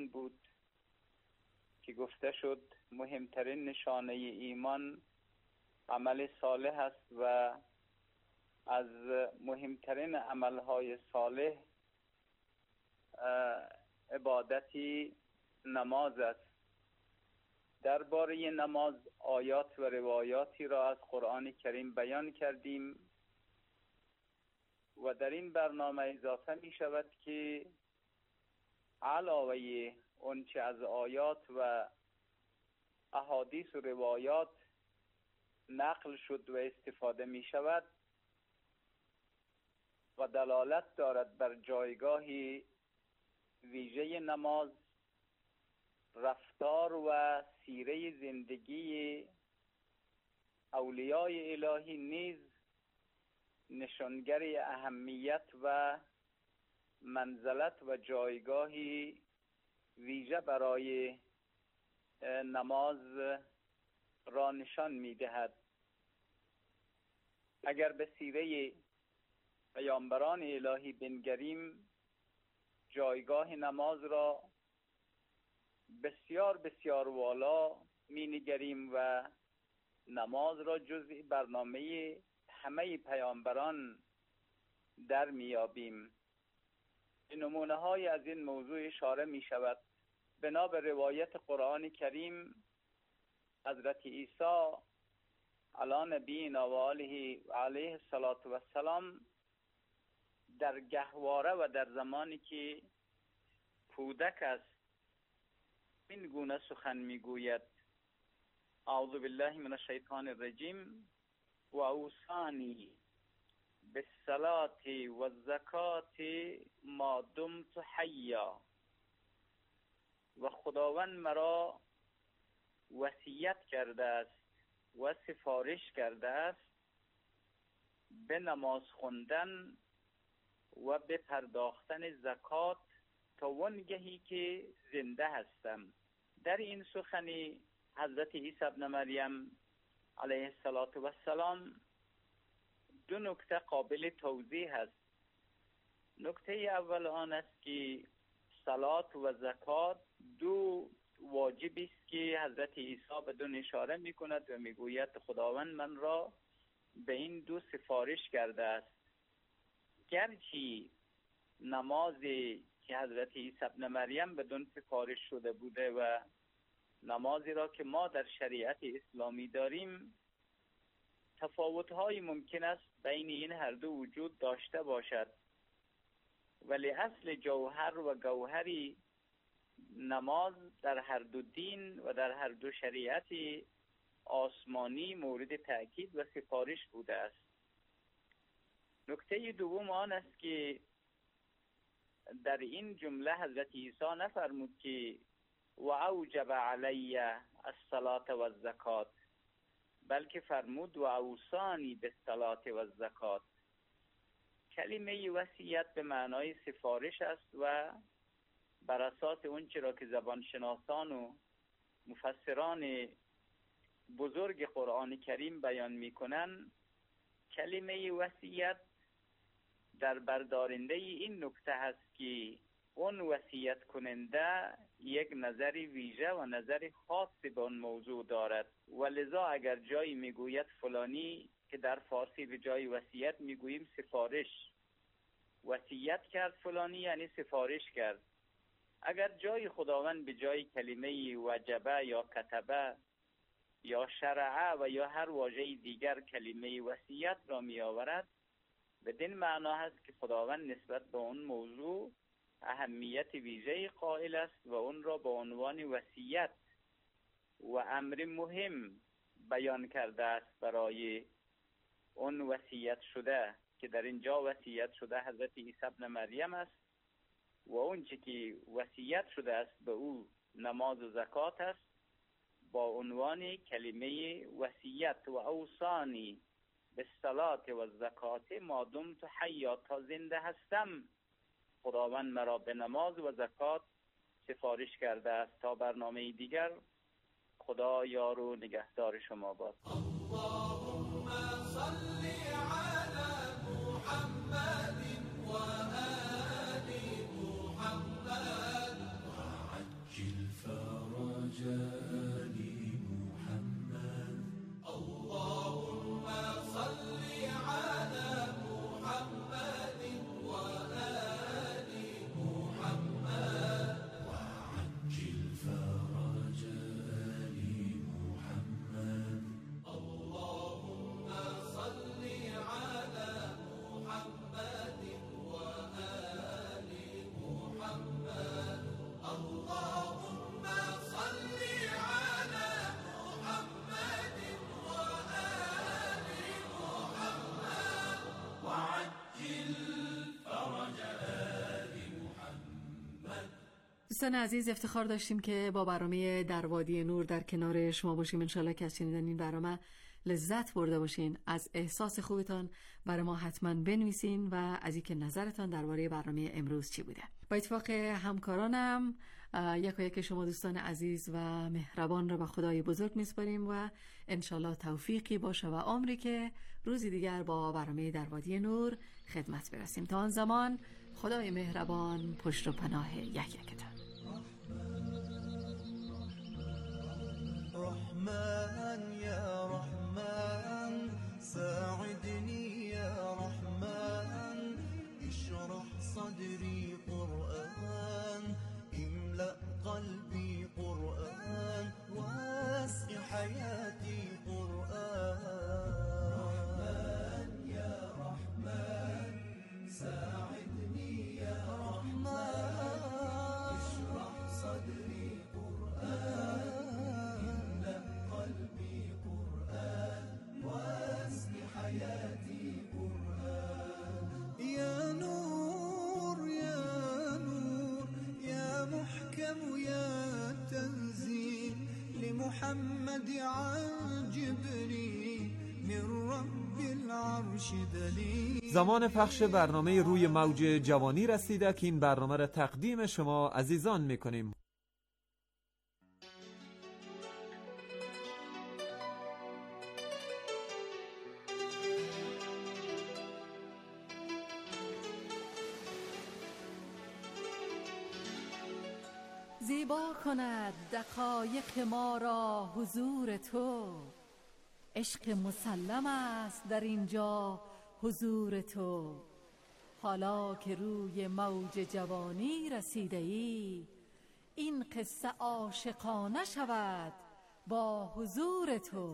بود که گفته شد مهمترین نشانه ایمان عمل صالح است و از مهمترین عملهای صالح عبادتی نماز است. درباره نماز آیات و روایاتی را از قرآن کریم بیان کردیم و در این برنامه اضافه می شود که علاوه آنچه از آیات و احادیث و روایات نقل شد و استفاده می شود و دلالت دارد بر جایگاه ویژه نماز، رفتار و سیره زندگی اولیای الهی نیز نشانگر اهمیت و منزلت و جایگاه ویژه برای نماز را نشان می‌دهد. اگر به سیره پیامبران الهی بنگریم، جایگاه نماز را بسیار بسیار والا می‌نگریم و نماز را جزء برنامه همه پیامبران در میابیم. نمونه های از این موضوع اشاره می شود. بنا به روایت قرآن کریم، حضرت عیسی علی نبینا و آله علیه السلام در گهواره و در زمانی که کودک است این گونه سخن می گوید: اعوذ بالله من الشیطان الرجیم و اوصانی بالصلاة و الزکاة ما دمت حیا. و خداوند مرا وصیت کرده است و سفارش کرده است به نماز خواندن و به پرداختن زکات تا وانگهی که زنده هستم. در این سخنی حضرت عیسی ابن مریم علیه السلام دو نکته قابل توضیح است. نکته اول آن است که صلات و زکات دو واجبی است که حضرت عیسی بدون اشاره می کند و می گوید خداوند من را به این دو سفارش کرده است. گرچه نمازی که حضرت عیسی ابن مریم بدون سفارش شده بوده و نمازی را که ما در شریعت اسلامی داریم، تفاوت‌های ممکن است بین این هر دو وجود داشته باشد، ولی اصل جوهر و گوهری نماز در هر دو دین و در هر دو شریعت آسمانی مورد تأکید و سفارش بوده است. نکته دوم آن است که در این جمله حضرت عیسی نفرمود که و اوجب علی الصلاة و الزکات، بلکه فرمود و اوصانی بالصلاة و الزکات. کلمه وصیت به معنای سفارش است و بر اساس اون چرا که زبانشناسان و مفسران بزرگ قرآن کریم بیان میکنن، کلمه وصیت در بردارنده این نکته هست که اون وصیت کننده یک نظر ویژه و نظر خاص به اون موضوع دارد و لذا اگر جایی میگوید فلانی، که در فارسی به جای وصیت میگوییم سفارش، وصیت کرد فلانی یعنی سفارش کرد. اگر جای خداوند به جای کلمه وجبه یا کتبه یا شرعه و یا هر واژه دیگر کلمه وصیت را می آورد، بدین معنا هست که خداوند نسبت به اون موضوع اهمیت ویژه قائل است و اون را به عنوان وصیت و امر مهم بیان کرده است برای اون وصیت شده، که در اینجا وصیت شده حضرت عیسی ابن مریم است و اون چی که وصیت شده است به او نماز و زکات است با عنوان کلمه وصیت. و اوصانی بالصلاة و الزکات ما دمت حیا، تا زنده هستم خداوند مرا به نماز و زکات سفارش کرده است. تا برنامه دیگر، خدا یار و نگهدار شما باد. اللهم صل علی محمد و آل محمد. دوستان عزیز، افتخار داشتیم که با برنامه در وادی نور در کنار شما باشیم. انشالله که از شنیدن این برنامه لذت برده باشین. از احساس خوبتان برای ما حتما بنویسین و از اینکه نظرتان درباره برنامه امروز چی بوده. با اتفاق همکارانم یک و یک شما دوستان عزیز و مهربان را به خدای بزرگ میسپاریم و انشالله توفیقی باشه و عمری که روزی دیگر با برنامه در وادی نور خدمت برسیم. تا آن زمان خدای مهربان پشت و پناه یک یکتان. رحمن یا رحمن ساعدني يا رحمن اشرح صدري قرآن املأ قلبي قرآن واسع حياتي قرآن رحمن يا رحمن ساعدني يا رحمن اشرح صدري قرآن حياتي قرآن يا نور يا نور يا محكم يا تنزيل لمحمد عن جبريل من رب العرش دليل. زمان پخش برنامه روی موج جوانی رسیده که این برنامه را تقدیم شما عزیزان میکنیم. زیبا کند دقایق ما را حضور تو، عشق مسلم است در اینجا حضور تو. حالا که روی موج جوانی رسیده ای، این قصه عاشقانه شود با حضور تو.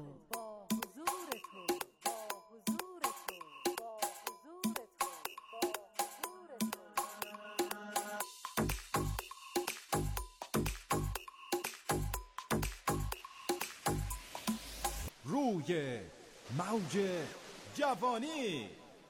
روی موج جوانی.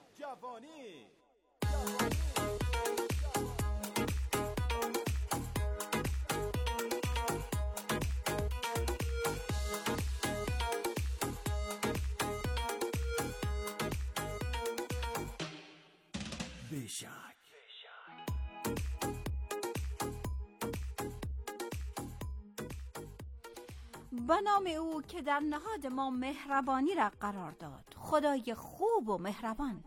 بیشک به نام او که در نهاد ما مهربانی را قرار داد، خدای خوب و مهربان.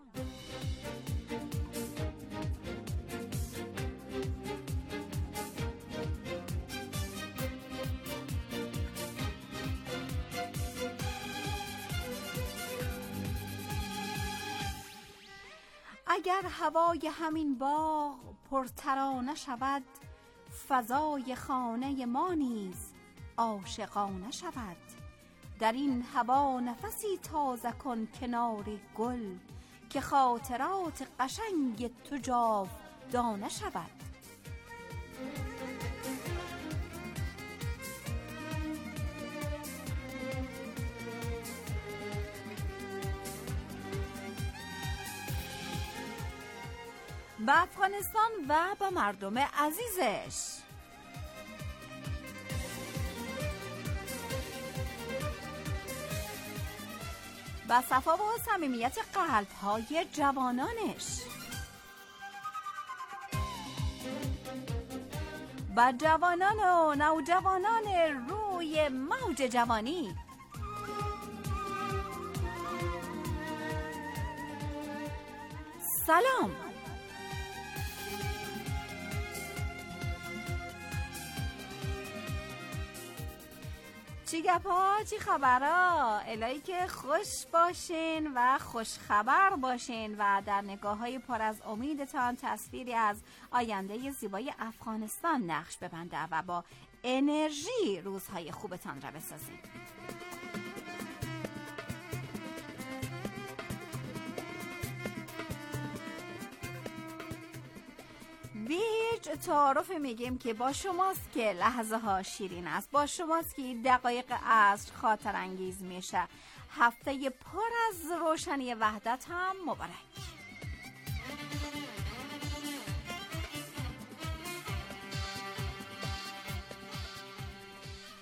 اگر هوای همین باغ پرترانه شود، فضای خانه ما نیز عاشقانه شود. در این هوا نفسی تازه کن کنار گل، که خاطرات قشنگ تو جاودانه شود. به افغانستان و به مردم عزیزش با صفا و صمیمیت قلب‌های جوانانش، با جوانان و نوجوانان روی موج جوانی. سلام. چی گپا، چی خبرها؟ الهی که خوش باشین و خوش خبر باشین و در نگاه های پر از امیدتان تصویری از آینده زیبای افغانستان نقش ببنده و با انرژی روزهای خوبتان را بسازین. بیج تعارف میگیم که با شماست که لحظه ها شیرین است، با شماست که دقایق عصر خاطر انگیز میشه. هفته پر از روشنی وحدت هم مبارک.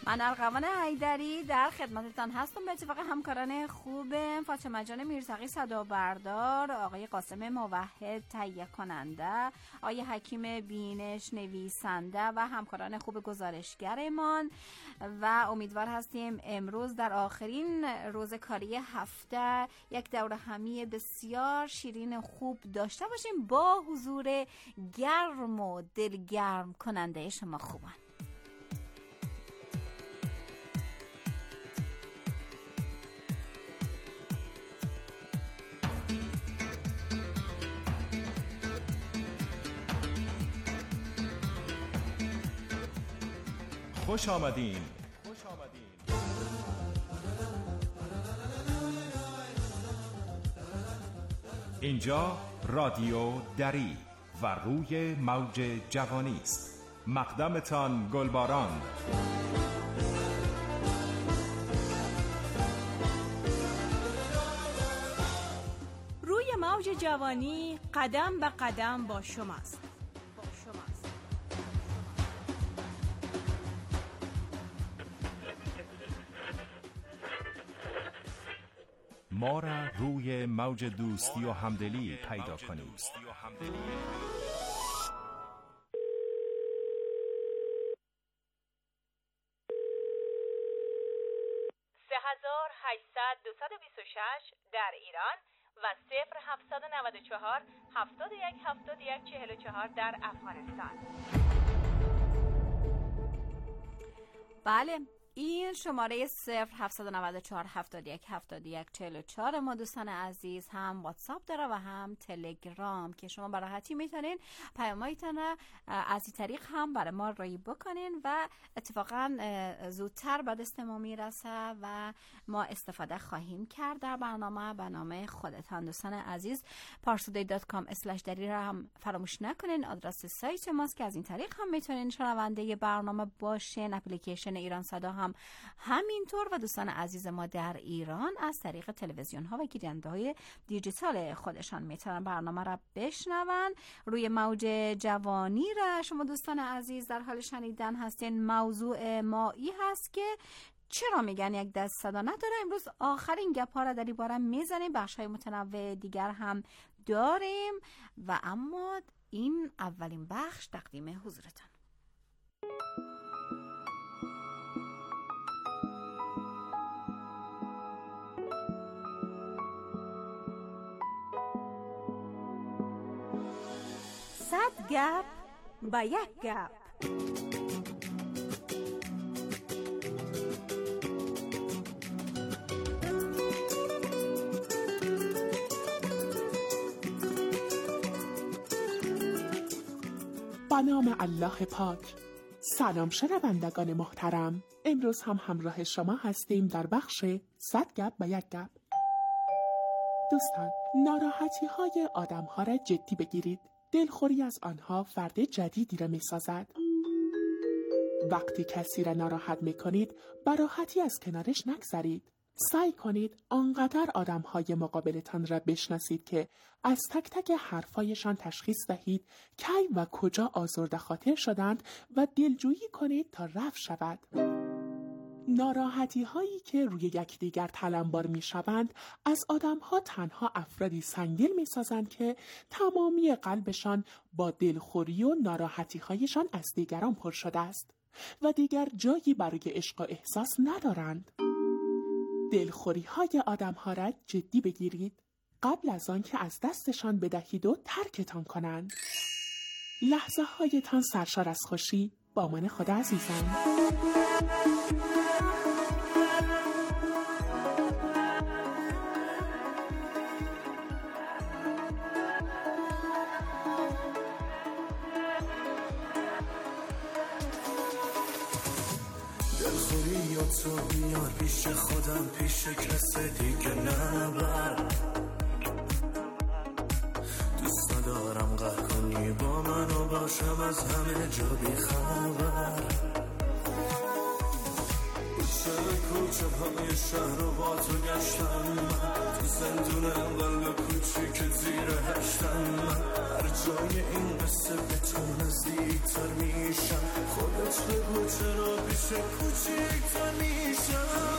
من ارغوان حیدری در خدمتتان هستم به اتفاق همکاران خوبم فاطمه جان میرزقی صدا بردار، آقای قاسم موحد تهیه کننده، آقای حکیم بینش نویسنده و همکاران خوب گزارشگرمان و امیدوار هستیم امروز در آخرین روز کاری هفته یک دوره همی بسیار شیرین خوب داشته باشیم با حضور گرم و دلگرم کننده شما خوبان. خوش آمدین. اینجا رادیو دری و روی موج جوانی است. مقدمتان گلباران. روی موج جوانی قدم به قدم با شماست. ما را روی موج دوستی و همدلی پیدا کنید. 3800-226 در ایران و 0794 71 71 44 در افغانستان. بله، این شماره 0794 71 71 44 ما دوستان عزیز هم واتساپ داره و هم تلگرام که شما به راحتی میتونین پیامایتون از این طریق هم برای ما رای بکنین و اتفاقا زودتر به دست ما میرسه و ما استفاده خواهیم کرد در برنامه خودتان. دوستان عزیز parstoday.com/dari را هم فراموش نکنین، آدرس سایت ماست که از این طریق هم میتونین شنونده برنامه باشین. اپلیکیشن ایران صدا هم همینطور و دوستان عزیز ما در ایران از طریق تلویزیون ها و گیرنده های دیجیتال خودشان میتونن برنامه را بشنون. روی موج جوانی را شما دوستان عزیز در حال شنیدن هستین. موضوع ما ای هست که چرا میگن یک دست صدا نداره. امروز آخرین گپ‌ها را در این باره میزنیم، بخش‌های متنوع دیگر هم داریم و اما این اولین بخش تقدیم حضورتان. صد گپ با یک گپ. با نام الله پاک. سلام شنوندگان محترم، امروز هم همراه شما هستیم در بخش 100 گپ با یک گپ. دوستان، ناراحتی های آدم ها را جدی بگیرید. دلخوری از آنها فرد جدیدی را می سازد. وقتی کسی را ناراحت می کنید، به راحتی از کنارش نگذرید. سعی کنید آنقدر آدم‌های مقابلتان را بشناسید که از تک تک حرفایشان تشخیص دهید کی و کجا آزرده خاطر شدند و دلجویی کنید تا رفع شود. ناراحتی هایی که روی یکدیگر تلمبار می شوند از آدم ها تنها افرادی سنگدل می سازند که تمامی قلبشان با دلخوری و ناراحتی هایشان از دیگران پر شده است و دیگر جایی برای عشق و احساس ندارند. دلخوری های آدم ها را جدی بگیرید قبل از آن که از دستشان بدهید و ترکتان کنند. لحظه هایتان سرشار از خوشی. با امان خدا عزیزم. دلخوری یا تو بیار پیش خودم، پیش کس دیگه نبر. دوست ندارم قهر کنی با من و باشم از همه جا بی خبر. کوچه های شهر رو با تو گشتم من، تو زندون قلب کوچیک زیر هشتم من. هر جای این قصه به تو نزدیکتر میشم، خودت بگو چرا پیش کوچیکتر میشم.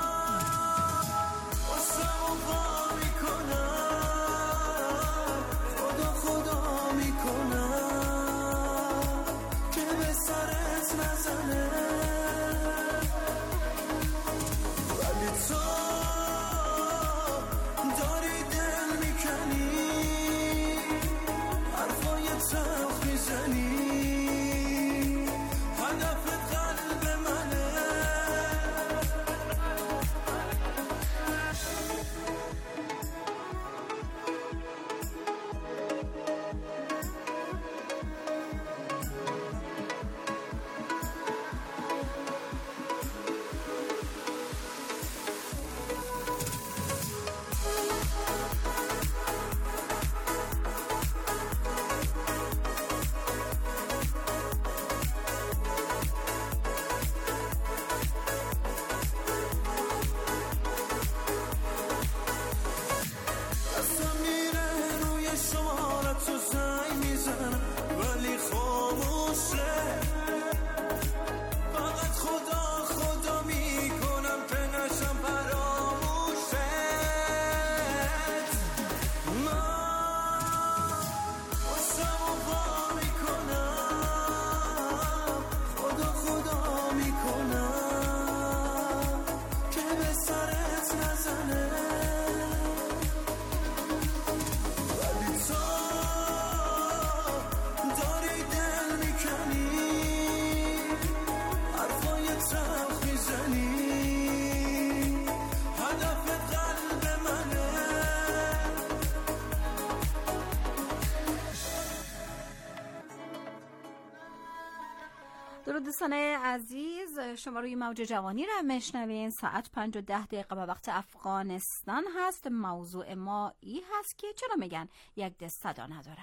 درود دوستان عزیز، شما روی موج جوانی را میشنوین. ساعت 5:10 به وقت افغانستان هست. موضوع ما ای هست که چرا میگن یک دست صدا نداره.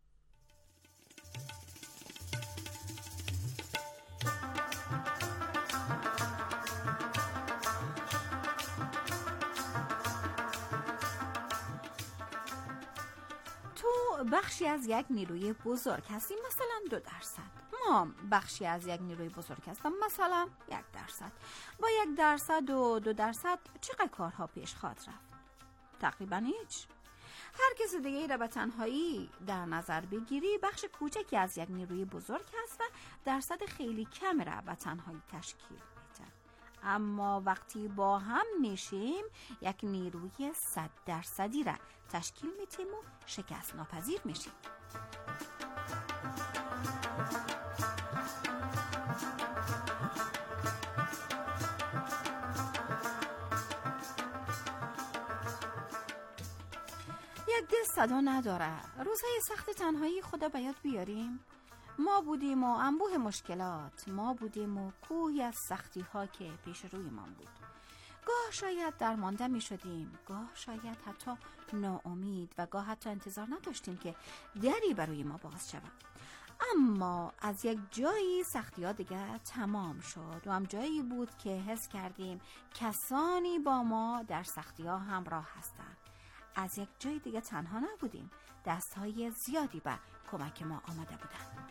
تو بخشی از یک نیروی بزرگ هستی، مثلا 2%. ما بخشی از یک نیروی بزرگ هستم، مثلا 1%. با 1% و 2% چقدر کارها پیش خواهد رفت؟ تقریبا هیچ. هر کس دیگه را به تنهایی در نظر بگیری، بخش کوچکی از یک نیروی بزرگ هست و درصد خیلی کم را به تنهایی تشکیل میده. اما وقتی با هم میشیم یک نیروی 100% را تشکیل میدیم و شکست ناپذیر میشیم. یک دست صدا نداره. روزهای سخت تنهایی خدا باید بیاریم. ما بودیم و انبوه مشکلات، ما بودیم و کوهی از سختی ها که پیش روی من بود. گاه شاید درمانده می شدیم، گاه شاید حتی ناامید و گاه حتی انتظار نداشتیم که دری برای ما باز شود. اما از یک جایی سختی ها دیگه تمام شد و هم جایی بود که حس کردیم کسانی با ما در سختی ها همراه هستند. از یک جای دیگه تنها نبودیم. دستهای زیادی به کمک ما آمده بودند.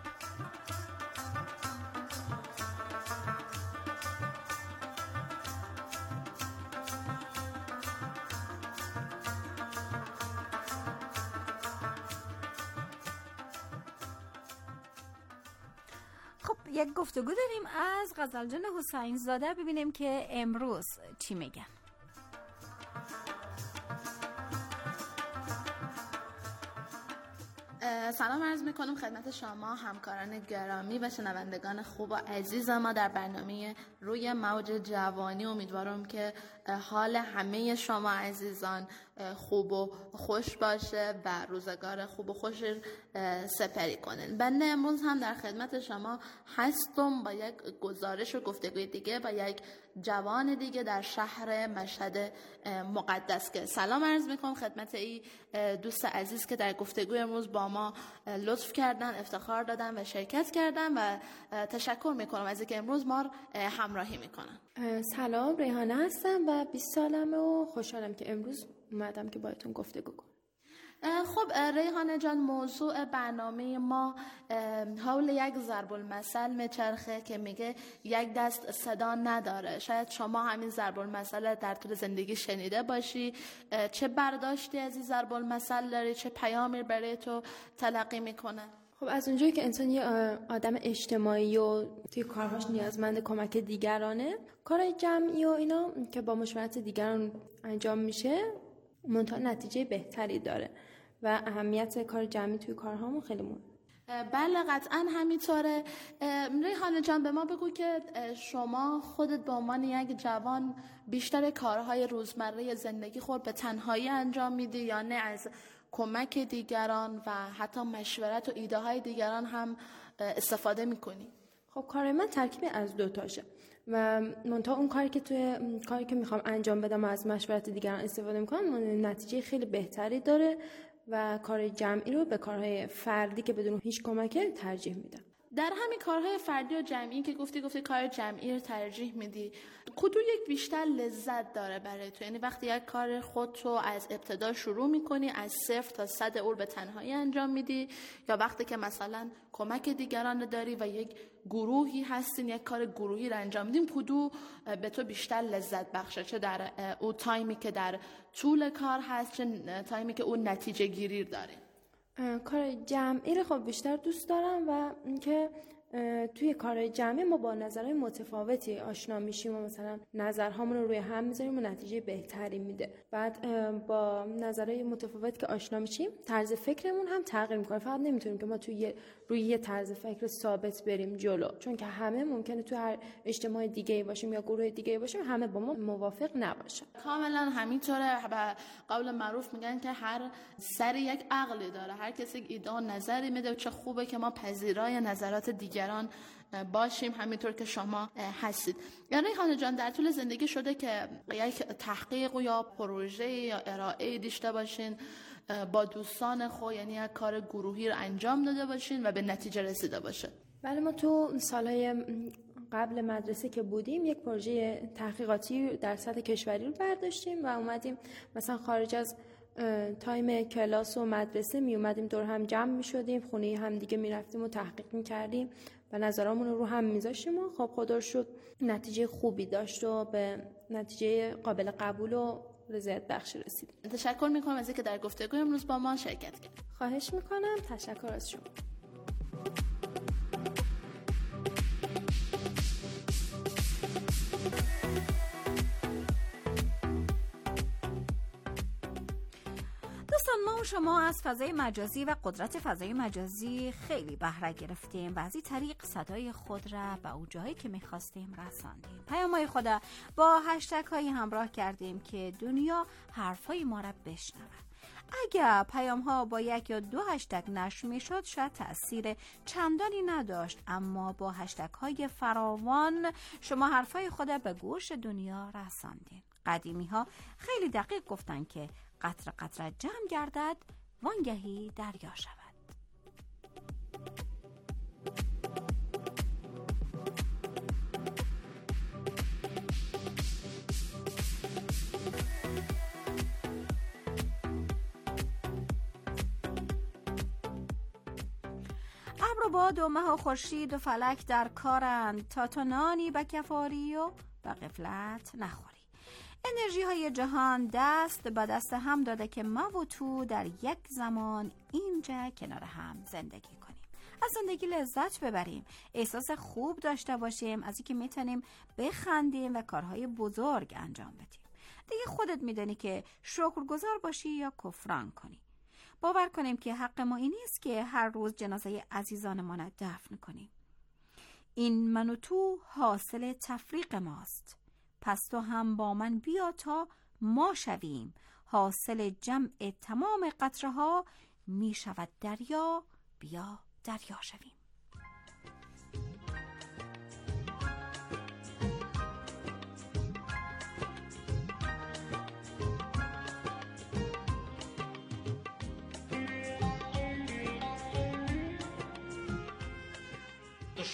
خب یک گفتگو داریم از غزل جان حسین زاده، ببینیم که امروز چی میگن. سلام عرض میکنم خدمت شما همکاران گرامی و شنوندگان خوب و عزیز ما در برنامه روی موج جوانی. امیدوارم که حال همه شما عزیزان خوب و خوش باشه و روزگار خوب و خوش سپری کنین. بنده امروز هم در خدمت شما هستم با یک گزارش و گفتگوی دیگه با یک جوان دیگه در شهر مشهد مقدس. که سلام عرض میکنم خدمت ای دوست عزیز که در گفتگوی امروز با ما شما لطف کردن، افتخار دادن و شرکت کردن و تشکر میکنم از اینکه امروز ما همراهی میکنن. سلام، ریحانه هستم و 20 سالمه و خوشحالم که امروز اومدم که باهاتون گفتگو کنم. خب ریحانه جان، موضوع برنامه ما حول یک ضرب المثل میچرخه که میگه یک دست صدا نداره. شاید شما همین ضرب المثل در طول زندگی شنیده باشی. چه برداشتی از این ضرب المثل داری؟ چه پیامی برای تو تلقی میکنه؟ خب از اونجایی که انسان یه آدم اجتماعی و توی کارهاش نیازمند کمک دیگرانه، کارهای جمعی و اینا که با مشورت دیگران انجام میشه منتها نتیجه بهتری داره و اهمیت کار جمعی توی کارهامون خیلی مهمه. بله قطعا همینطوره. ریحانه جان به ما بگو که شما خودت به عنوان یک جوان بیشتر کارهای روزمره زندگی خود به تنهایی انجام میدی یا نه از کمک دیگران و حتی مشورت و ایده های دیگران هم استفاده میکنی؟ خب کار من ترکیبی از دو تاشه و منتها اون کاری که میخوام انجام بدم و از مشورت دیگران استفاده میکنم نتیجه خیلی بهتری داره و کار جمعی رو به کارهای فردی که بدون هیچ کمک ترجیح میدم. در همین کارهای فردی و جمعی که گفتی کار جمعی رو ترجیح میدی، کدوم یک بیشتر لذت داره برای تو؟ یعنی وقتی یک کار خودت رو از ابتدا شروع میکنی، از 0 تا 100 اون به تنهایی انجام میدی، یا وقتی که مثلا کمک دیگران داری و یک گروهی هستین یک کار گروهی رو انجام میدین، کدوم به تو بیشتر لذت بخشه؟ چه در اون تایمی که در طول کار هست، چه تایمی که اون نتیجه گیری داره؟ کار جمعی رو خب بیشتر دوست دارم و اینکه توی کار جمعی ما با نظرهای متفاوتی آشنا میشیم و مثلا نظرهامون رو روی هم میذاریم و نتیجه بهتری میده. بعد با نظرهای متفاوت که آشنا میشیم طرز فکرمون هم تغییر میکنه. فقط نمیتونیم که ما روی یه طرز فکر ثابت بریم جلو، چون که همه ممکنه توی هر اجتماع دیگه‌ای باشیم یا گروه دیگه‌ای باشیم همه با ما موافق نباشن. کاملا همینطوره. به قول معروف میگن که هر سر یک عقلی داره، هر کسی ایده و نظری میده و چه خوبه که ما پذیرای نظرات دیگران باشیم همینطور که شما هستید. یعنی ریحانه جان در طول زندگی شده که یک تحقیق یا پروژه یا ارائه داشته باشین با دوستان خود، یعنی یک کار گروهی رو انجام داده باشین و به نتیجه رسیده باشه؟ بله، ما تو سالهای قبل مدرسه که بودیم یک پروژه تحقیقاتی در سطح کشوری رو برداشتیم و اومدیم مثلا خارج از تایم کلاس و مدرسه می اومدیم دور هم جمع می شدیم، خونه هم دیگه می رفتیم و تحقیق می کردیم و نظرامون رو هم می ذاشتیم و خب خدا رو شکر نتیجه خوبی داشت و به نتیجه قابل قبول و رضایت بخش رسید. تشکر می کنم از اینکه در گفتگو امروز با ما شرکت کردید. خواهش می کنم. تشکر از شما. ما و شما از فضای مجازی و قدرت فضای مجازی خیلی بهره گرفتیم و از این طریق صدای خود را به اون جایی که میخواستیم رساندیم. پیام‌های خود با هشتگ هایی همراه کردیم که دنیا حرفای ما را بشنود. اگر پیام ها با 1 یا 2 هشتگ نشر میشد شاید تأثیر چندانی نداشت، اما با هشتگ های فراوان شما حرفای خود به گوش دنیا رساندین. قدیمی ها خیلی دقیق گفتن که قطره قطره جمع گردد وانگهی دریا شود. ابر و باد و مه و خورشید و فلک در کارند تا تو نانی به کفاری و به غفلت نخوری. انرژی های جهان دست به دست هم داده که ما و تو در یک زمان اینجا کنار هم زندگی کنیم، از زندگی لذت ببریم، احساس خوب داشته باشیم، از اینکه میتونیم بخندیم و کارهای بزرگ انجام بدیم. دیگه خودت میدونی که شکرگزار باشی یا کفران کنی. باور کنیم که حق ما این نیست که هر روز جنازه عزیزانمان را دفن کنیم. این من و تو حاصل تفریق ماست، پس تو هم با من بیا تا ما شویم حاصل جمع تمام قطره ها، می شود دریا، بیا دریا شویم.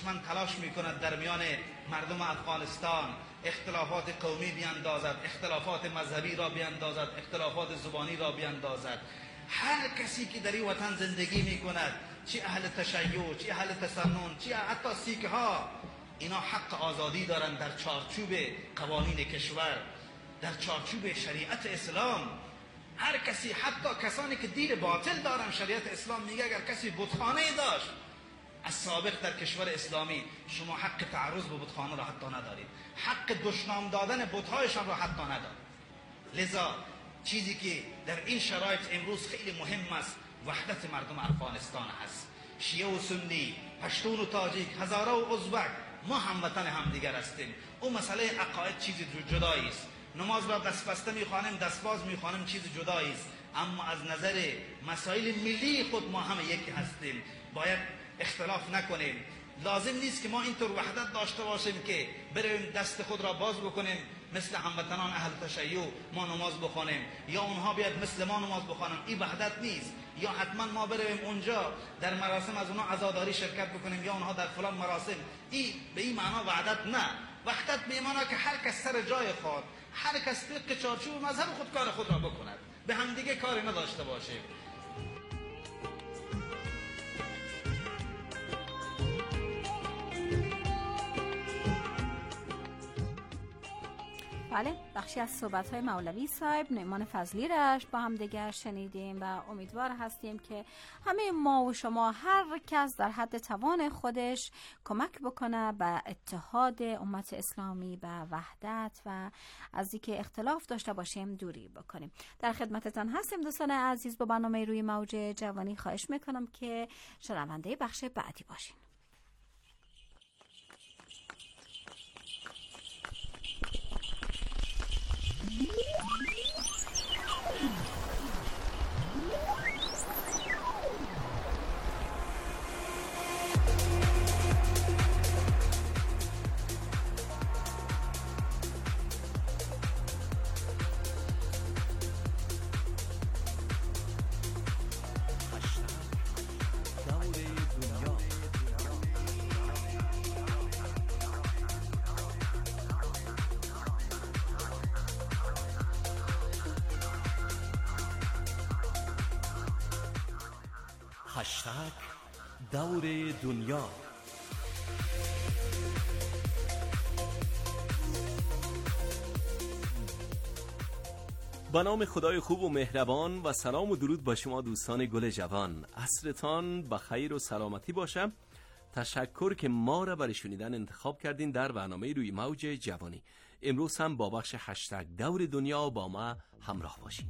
دشمن تلاش میکند در میان مردم افغانستان اختلافات قومی بیاندازد، اختلافات مذهبی را بیاندازد، اختلافات زبانی را بیاندازد. هر کسی که در این وطن زندگی میکند، چه اهل تشیع، چه اهل تسنن، چه حتی سیک ها، اینا حق آزادی دارند در چارچوب قوانین کشور، در چارچوب شریعت اسلام. هر کسی، حتی کسانی که دین باطل دارن، شریعت اسلام میگه اگر کسی بتخانه داشت از سابق در کشور اسلامی، شما حق تعرض به بتخانه را حتی ندارید، حق دشنام دادن بتهایشان را حتی ندارید. لذا چیزی که در این شرایط امروز خیلی مهم است، وحدت مردم افغانستان هست. شیعه و سنی، پشتون و تاجیک، هزاره و ازبک، ما هموطن همدیگر هستیم. اون مسئله عقاید چیز جدایی است. نماز را دست بسته میخوانیم، دستباز میخوانیم، چیز جدایی است. اما از نظر مسائل ملی خود ما همه یکی هستیم. باید اختلاف نکنیم. لازم نیست که ما اینطور وحدت داشته باشیم که بریم دست خود را باز بکنیم، مثل هموطنان اهل تشیع ما نماز بخونیم، یا اونها بیاد مثل ما نماز بخونیم. این وحدت نیست. یا حتما ما بریم اونجا در مراسم از اونها عزاداری شرکت بکنیم، یا اونها در فلان مراسم. این به این معنا وحدت نه. وحدت به معنا که هر کس سر جای خود، هر کس طبق چارچوب مذهب خود کار خود را بکند، به هم دیگه کاری نداشته باشیم. بله، بخشی از صحبت‌های مولوی صاحب نعمان فضلی رشت با هم دیگر شنیدیم و امیدوار هستیم که همه ما و شما، هر کس در حد توان خودش کمک بکنه به اتحاد امت اسلامی، به وحدت و از اینکه اختلاف داشته باشیم دوری بکنیم. در خدمتتان هستیم دوستان عزیز با برنامه روی موج جوانی. خواهش میکنم که شنونده بخش بعدی باشین. هشتگ دور دنیا. با نام خدای خوب و مهربان و سلام و درود با شما دوستان گل جوان. عصرتان بخیر و سلامتی باشه. تشکر که ما را برای شنیدن انتخاب کردین در برنامه روی موج جوانی. امروز هم با بخش هشتگ دور دنیا با ما همراه باشین.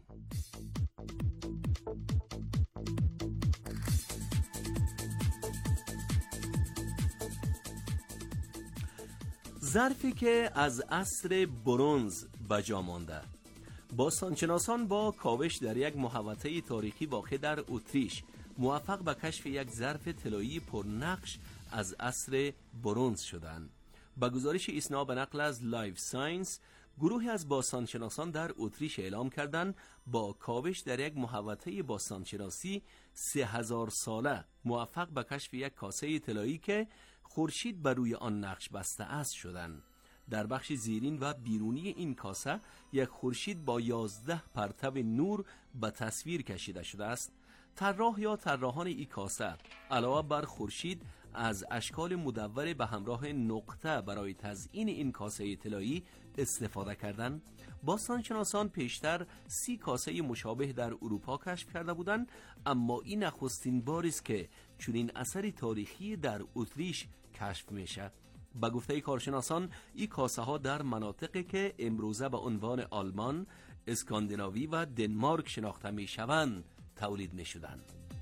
ظرفی که از عصر برنز بجا مانده. باستانشناسان با کاوش در یک محوطه تاریخی واقع در اتریش موفق به کشف یک ظرف طلایی پرنقش از عصر برنز شدند. با گزارش اسنا به نقل از لایف ساینس، گروهی از باستانشناسان در اتریش اعلام کردند با کاوش در یک محوطه باستانشناسی 3000 ساله موفق به کشف یک کاسه طلایی که خورشید بر روی آن نقش بسته است شدند. در بخش زیرین و بیرونی این کاسه یک خورشید با 11 پرتو نور به تصویر کشیده شده است. طراح یا طراحان این کاسه علاوه بر خورشید از اشکال مدور به همراه نقطه برای تزیین این کاسه طلایی استفاده کردند. باستانشناسان پیشتر 30 کاسه مشابه در اروپا کشف کرده بودند، اما این نخستین بار است که چنین اثری تاریخی در اتریش کشف میشه. با گفته کارشناسان این کاسه ها در مناطقی که امروزه به عنوان آلمان، اسکاندیناوی و دنمارک شناخته می شوند تولید می شدند.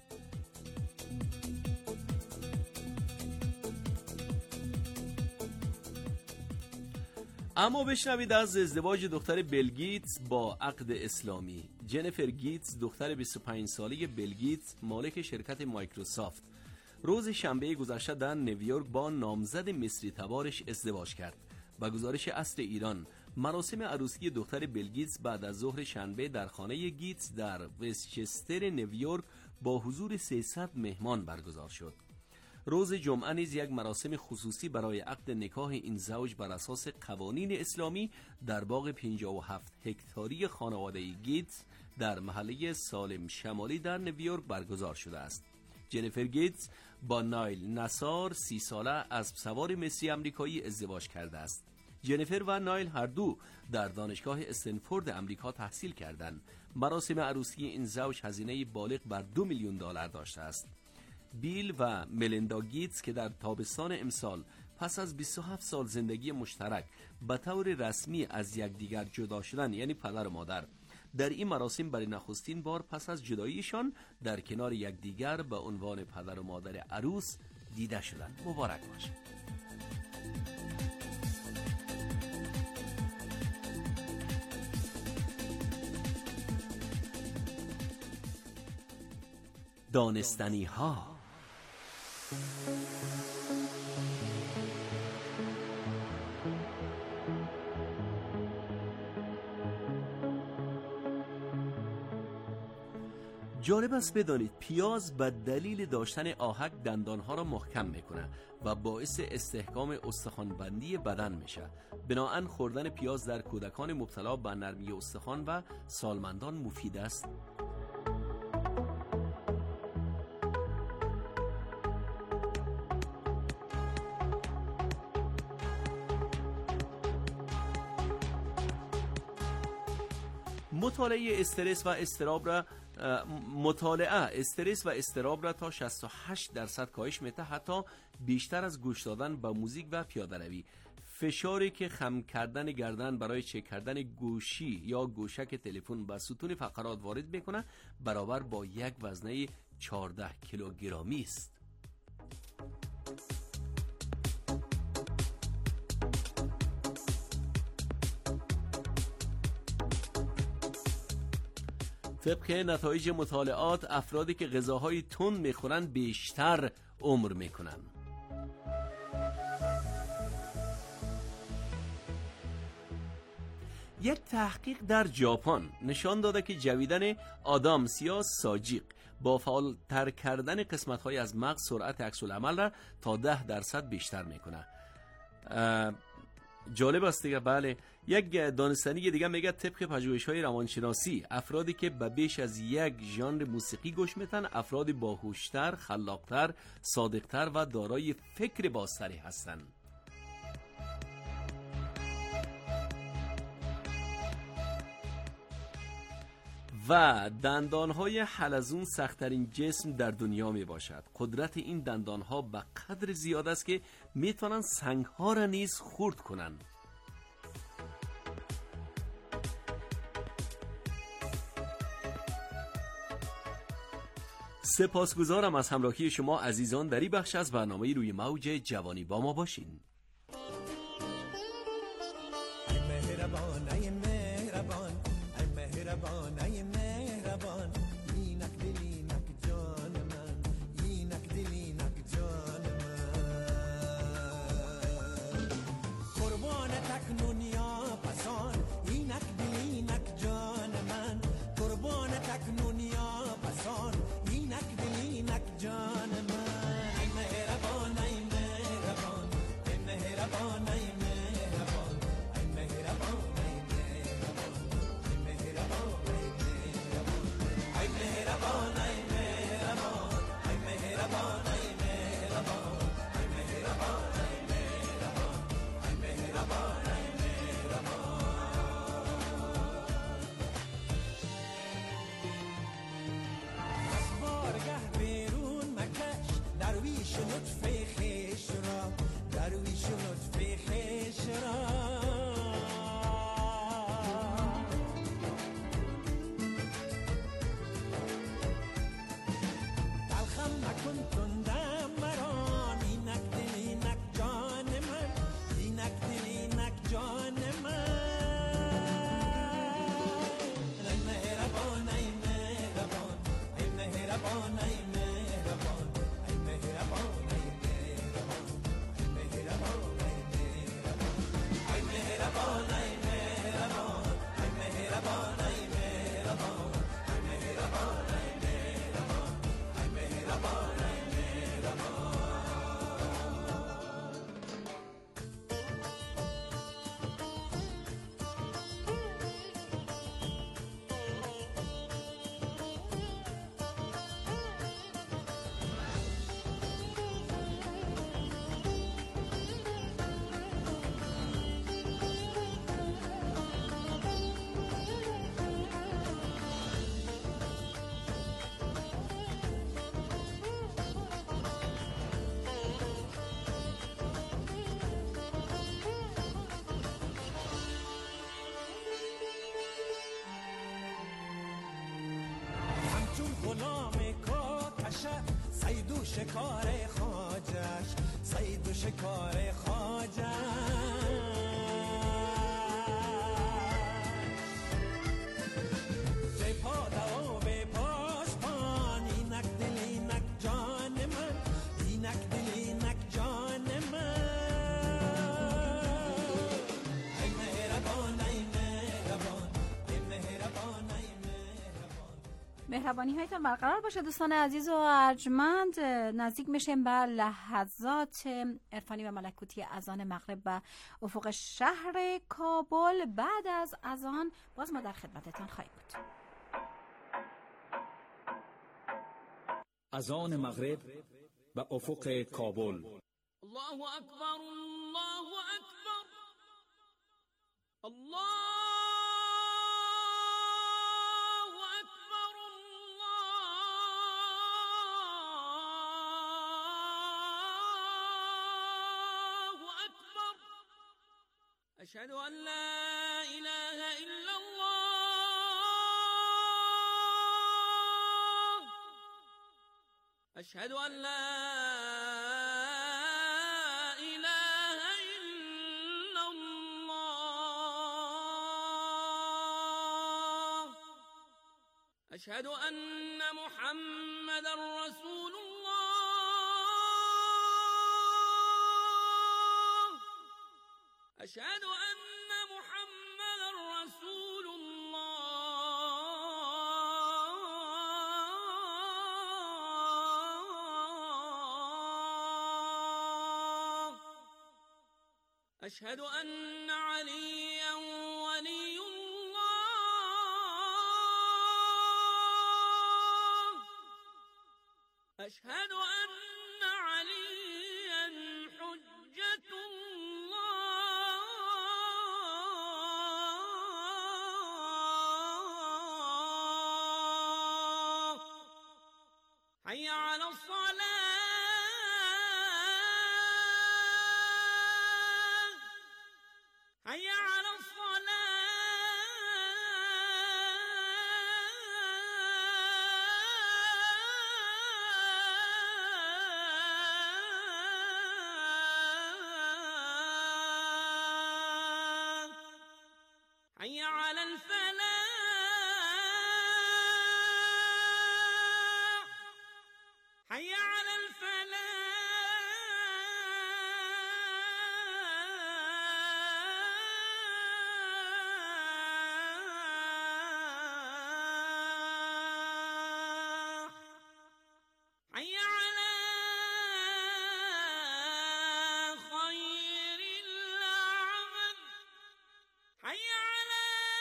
اما بشنوید از ازدواج دختر بیل گیتس با عقد اسلامی. جنیفر گیتس دختر 25 ساله بیل گیتس مالک شرکت مایکروسافت روز شنبه گذشته در نیویورک با نامزد مصری تبارش ازدواج کرد. با گزارش عصر ایران، مراسم عروسی دختر بیل گیتس بعد از ظهر شنبه در خانه گیتس در وستچستر نیویورک با حضور 300 مهمان برگزار شد. روز جمعه نیز یک مراسم خصوصی برای عقد نکاح این زوج بر اساس قوانین اسلامی در باغ 57 هکتاری خانواده گیتس در محله سالم شمالی در نیویورک برگزار شده است. جنیفر گیتس با نایل نصار 30 ساله اسب سوار مسی آمریکایی ازدواج کرده است. جنیفر و نایل هر دو در دانشگاه استنفورد آمریکا تحصیل کردند. مراسم عروسی این زوج هزینه بالغ بر $2 میلیون داشته است. بیل و ملیندا گیتس که در تابستان امسال پس از 27 سال زندگی مشترک به طور رسمی از یکدیگر جدا شدن، یعنی پدر و مادر، در این مراسم برای نخستین بار پس از جداییشان در کنار یکدیگر به عنوان پدر و مادر عروس دیده شدند. مبارک باشد. دانستنی ها. جالب است بدانید پیاز به دلیل داشتن آهک دندانها را محکم میکنه و باعث استحکام استخوانبندی بدن میشه. بنابراین خوردن پیاز در کودکان مبتلا به نرمی استخوان و سالمندان مفید است. مطالعه استرس و اضطراب را تا 68% کاهش میده، حتی بیشتر از گوش دادن به موزیک و پیاده روی. فشاری که خم کردن گردن برای چک کردن گوشی یا گوشک تلفن به ستون فقرات وارد میکنه برابر با یک وزنه 14 کیلوگرمی است. طبق نتایج مطالعات افرادی که غذاهای تند میخورن بیشتر عمر میکنن. یک تحقیق در ژاپن نشان داده که جویدن آدامس یا ساجیق با فعالتر کردن قسمت‌های از مغز سرعت عکس‌العمل را تا 10% بیشتر میکنه. جالب است دیگه. بله، یک دانستنی دیگه میگه طبق پژوهش‌های روانشناسی افرادی که به بیش از یک ژانر موسیقی گوش میتن افراد باهوشتر، خلاقتر، صادقتر و دارای فکر بازتری هستند. و دندانهای حلزون سخت‌ترین جسم در دنیا می باشد. قدرت این دندانها به قدر زیاد است که می توانند سنگها را نیز خرد کنند. سپاسگزارم از همراهی شما عزیزان در این بخش از برنامه روی موج جوانی. با ما باشین. شکار خواجش، صید و شکار خواجش. مهربانی هایتان برقرار باشه دوستان عزیز و ارجمند. نزدیک میشیم به لحظات عرفانی و ملکوتی اذان مغرب و افق شهر کابل. بعد از اذان باز ما در خدمتتان خواهیم بود. اذان مغرب و افق کابل. الله اکبر، الله اکبر، الله أشهد أن لا إله إلا الله، أشهد أن لا إله إلا الله، أشهد أن محمد رسول الله، أشهد أن محمد رسول الله، أشهد أن عليا ولي الله، أشهد أن عليا حجة الله. حي على الصلاة، حي على الصلاة، حي على الفلاح، حي على الفلاح، حي على خير العمل، حي على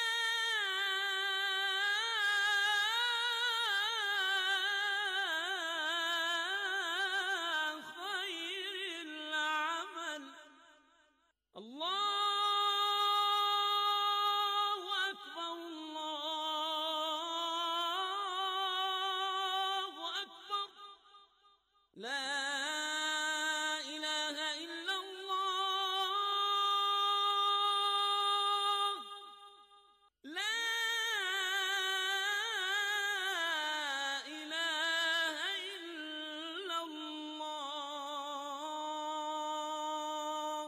خير العمل. الله أكبر، الله أكبر، لا إله إلا الله، لا إله إلا الله.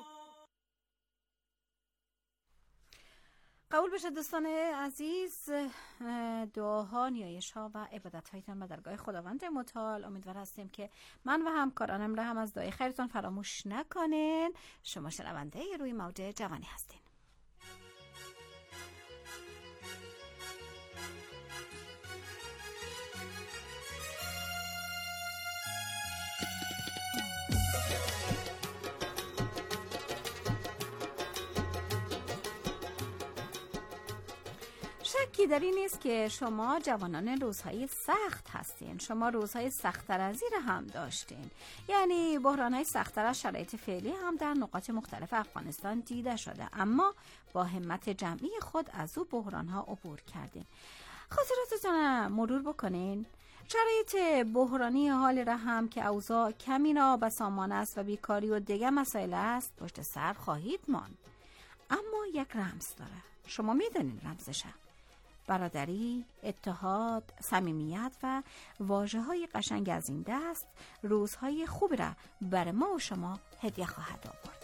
قبول بشه دوستان عزیز، دعاها، نیایش‌ها و عبادت‌هایتان به درگاه خداوند متعال. امیدوار هستیم که من و همکارانم را هم از دعای خیرتان فراموش نکنین. شما شنونده روی موج جوانی هستین. شکی در این نیست که شما جوانان روزهای سخت هستین. شما روزهای سخت‌تر از این هم داشتین، یعنی بحران‌های سخت‌تر از شرایط فعلی هم در نقاط مختلف افغانستان دیده شده، اما با همت جمعی خود از او بحران‌ها عبور کردین. خاطراتتون مرور بکنین. شرایط بحرانی حال را هم که اوضاع کمی نابسامان است و بیکاری و دیگر مسائل است پشت سر خواهید ماند. اما یک رمز داره. شما میدونین رمزشه. برادری، اتحاد، صمیمیت و واژه‌های قشنگ از این دست روزهای خوبی را بر ما و شما هدیه خواهد آورد.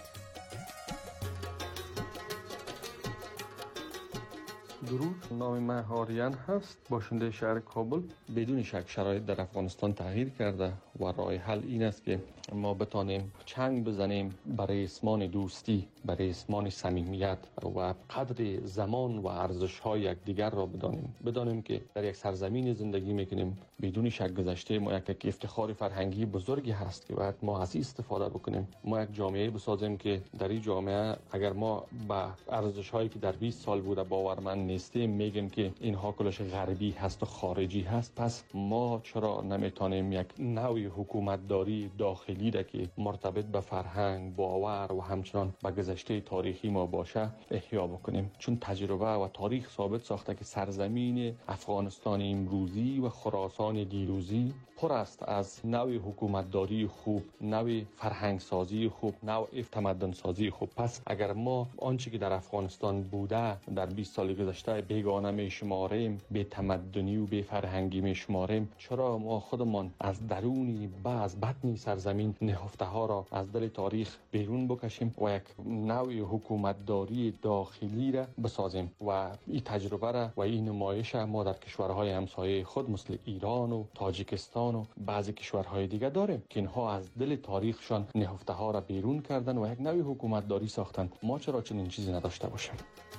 درود، نام من آریان هست، باشنده شهر کابل. بدون شک شرایط در افغانستان تغییر کرده و راه حل این است که ما بتانیم چنگ بزنیم برای اسمان دوستی، برای اسمان صمیمیت و قدر زمان و ارزش‌های یکدیگر را بدانیم که در یک سرزمین زندگی میکنیم. بدون شک گذشته ما یک افتخار فرهنگی بزرگی هست که باید ما از استفاده بکنیم. ما یک جامعه بسازیم که در این جامعه اگر ما به ارزش‌هایی که در 20 سال بوده باورمند نیستیم، میگیم که اینها کلش غربی هست و خارجی هست، پس ما چرا نمیتونیم یک نوع حکومتداری داخلی را که مرتبط به فرهنگ، باور و همچنان به گذشته تاریخی ما باشه احیا بکنیم؟ چون تجربه و تاریخ ثابت ساخته که سرزمین افغانستان امروزی و خراسان دیروزی پر است از نوع حکومتداری خوب، نوع فرهنگ سازی خوب، نوع تمدن سازی خوب. پس اگر ما آنچه که در افغانستان بوده در 20 سال گذشته بیگانه میشماریم، بی تمدنی و بی فرهنگی میشماریم، چرا ما خودمان از درونی از بطنی سرزمین نهفته ها را از دل تاریخ بیرون بکشیم و یک نوع حکومتداری داخلی را بسازیم؟ و این تجربه را و این نمایش ما در کشورهای همسایه خود مثل ایران و تاجیکستان و بعضی کشورهای دیگه داریم که اینها از دل تاریخشان نهفته ها را بیرون کردن و یک نوع حکومتداری ساختن. ما چرا چنین چیزی نداشته باشیم؟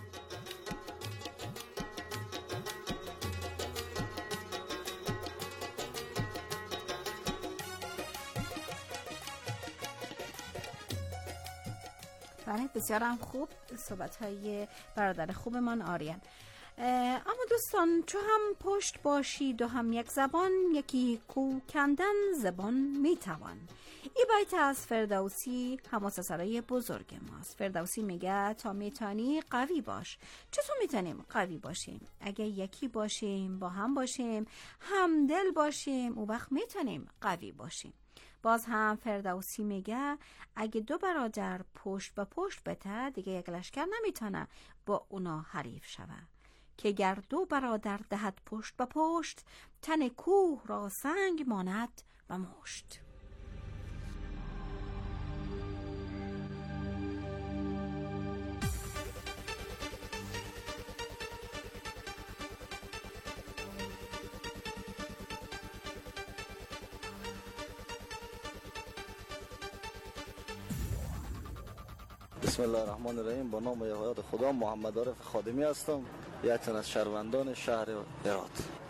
بله، بسیار هم خوب صحبت‌های برادر خوبمان آریان. اما دوستان، چو هم پشت باشید و هم یک زبان، یکی کو کندن زبان میتوان. این بیت از فردوسی حماسه‌سرای بزرگ ماست. فردوسی میگه تا میتانی قوی باش. چطور میتونیم قوی باشیم؟ اگه یکی باشیم، با هم باشیم، همدل باشیم، اون وقت میتونیم قوی باشیم. باز هم فردوسی میگه اگه دو برادر پشت به پشت بته، دیگه یک لشکر نمیتونه با اونا حریف شوه. که گر دو برادر دهد پشت به پشت، تن کوه را سنگ ماند به مشت. بسم الله الرحمن الرحیم. با نام یهوه خدا، محمد عارف خادمی هستم، یک تن از شهروندان شهر هرات.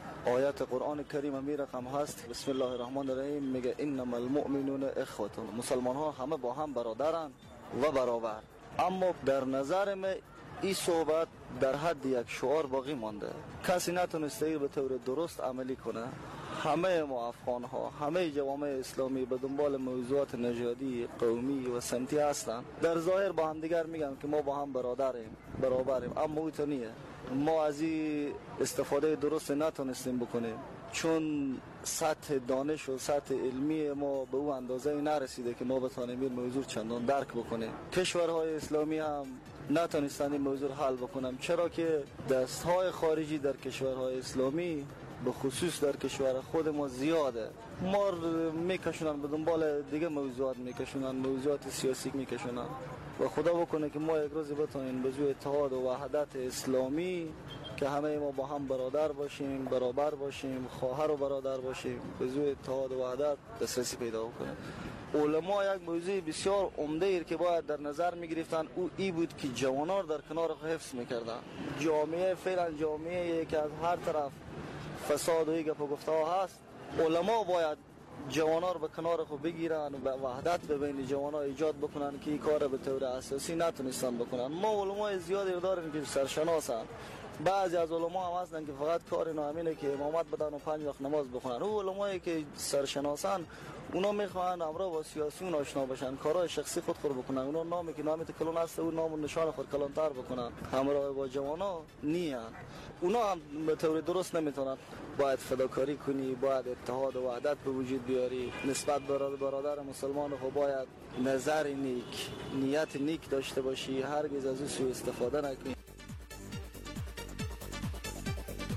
آیت قرآن کریم می رقم هست. بسم الله الرحمن الرحیم میگه انما المؤمنون اخوه. مسلمان ها همه با هم برادرن و برابر. اما در نظر من این صحبت در حد یک شعار باقی مانده. کسی نتونسته به طور درست عملی کنه. همه ما افغان ها، همه جوامع اسلامی به دنبال موضوعات نژادی، قومی و سمتی هستن. در ظاهر با هم دیگر میگن که ما با هم برابریم، اما اوتونیه. ما از این استفاده درست نتونستیم بکنیم، چون سطح دانش و سطح علمی ما به اون اندازه نرسیده که ما بتونیم این موضوع چندان درک بکنیم. کشورهای اسلامی هم نتونستن این موضوع حل بکنم، چرا که دستهای خارجی در کشورهای اسلامی به خصوص در کشور خود ما زیاده. ما میکشونن به دنبال دیگه موضوعات، میکشونن موضوعات سیاسی میکشونن. و خدا بکنه که ما یک روزی بتونیم به زور اتحاد و وحدت اسلامی که همه ما با هم برادر باشیم، برابر باشیم، خواهر و برادر باشیم، به زور اتحاد و وحدت دسترسی پیدا بکنیم. علما یک موضوع بسیار عمده ای که باید در نظر میگرفتن او ای بود که جوانان در کنار خود حفظ میکردن. جامعه فعلا جامعه که از هر طرف فساد و گپ و گفته ها هست، علما باید جوانان رو به کنار خود بگیرن و به وحدت بین جوانان ایجاد بکنن که این کار به طور اساسی نتونستن بکنن. ما علمای زیادی داریم که سرشناسن. بعضی از علما هم هستن که فقط کار اینا همینه که امامت بدن و 5 وقت نماز بخونن. او علمایی که سرشناسن اونا میخوان امرا با سیاسیون آشنا باشن، کارهای شخصی خود بکنن. اونا نامی که نامی کلون هست و نام و نشان خود کلانتر بکنن، همراه با جوانا نیان. اونا هم به طور درست نمیتونن. باید فداکاری کنی، باید اتحاد و وحدت به وجود بیاری. نسبت برادر مسلمان خود باید نظر نیک، نیت نیک داشته باشی، هرگز از او سوء استفاده نکنی.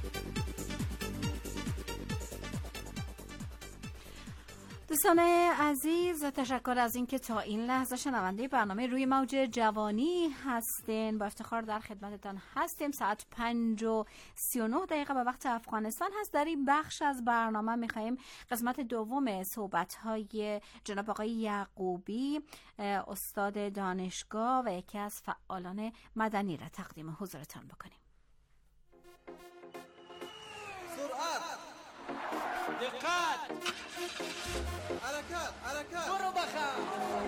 دوستان عزیز، تشکر از اینکه تا این لحظه شنونده برنامه روی موج جوانی هستین. با افتخار در خدمتتان هستیم. ساعت 5:39 به وقت افغانستان هست. در این بخش از برنامه میخواییم قسمت دوم صحبت‌های جناب آقای یعقوبی، استاد دانشگاه و یکی از فعالان مدنی را تقدیم حضورتان بکنیم. سرعت، دقت، حرکت، برو بخم.